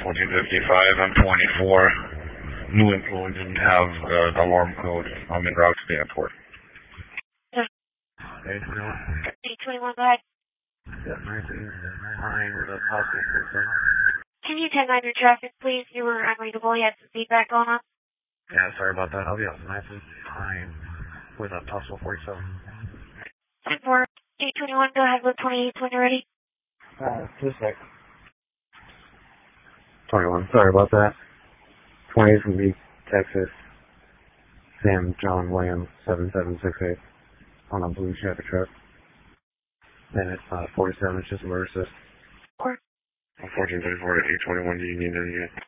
1455. I'm 24. New employee didn't have the alarm code. I'm en route to the airport. Yeah. 821, go ahead. Yeah, 19, with a positive 47. Can you 10-9 your traffic, please? You were unreadable. You had some feedback going on. Yeah, sorry about that. I'll be up nice and fine with a possible 47. 10-4, 821, go ahead with 28 when you're ready. Just a sec. 21, sorry about that. 28 from Beach, Texas. Sam John Williams, 7768. On a blue Chevy truck. And it's 47, it's just a Versus. 1434 to 821, do you need anything?